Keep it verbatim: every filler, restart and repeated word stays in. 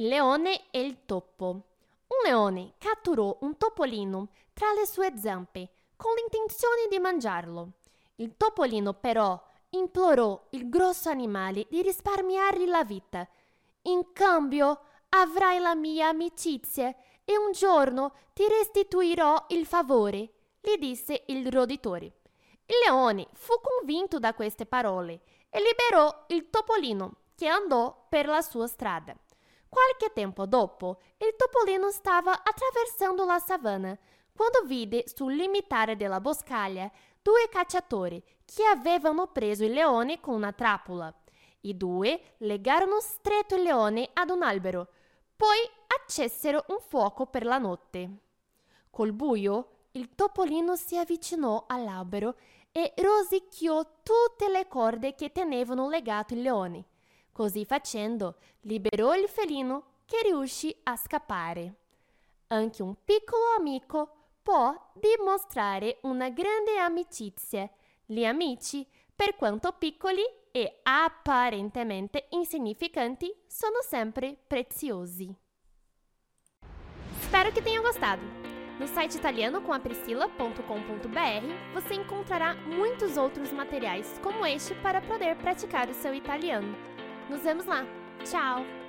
Il leone e il topo. Un leone catturò un topolino tra le sue zampe con l'intenzione di mangiarlo. Il topolino però implorò il grosso animale di risparmiargli la vita. In cambio avrai la mia amicizia e un giorno ti restituirò il favore, gli disse il roditore. Il leone fu convinto da queste parole e liberò il topolino, che andò per la sua strada. Qualche tempo dopo, il topolino stava attraversando la savana quando vide sul limitare della boscaglia due cacciatori che avevano preso il leone con una trappola. I due legarono stretto il leone ad un albero, poi accesero un fuoco per la notte. Col buio, il topolino si avvicinò all'albero e rosicchiò tutte le corde che tenevano legato il leone. Così facendo, liberò il felino che riuscì a scappare. Anche un piccolo amico può dimostrare una grande amicizia. Gli amici, per quanto piccoli e apparentemente insignificanti, sono sempre preziosi. Spero que tenham gostado! No site italiano com a priscila ponto com ponto br você encontrará muitos outros materiais como este para poder praticar o seu italiano. Nos vemos lá! Tchau!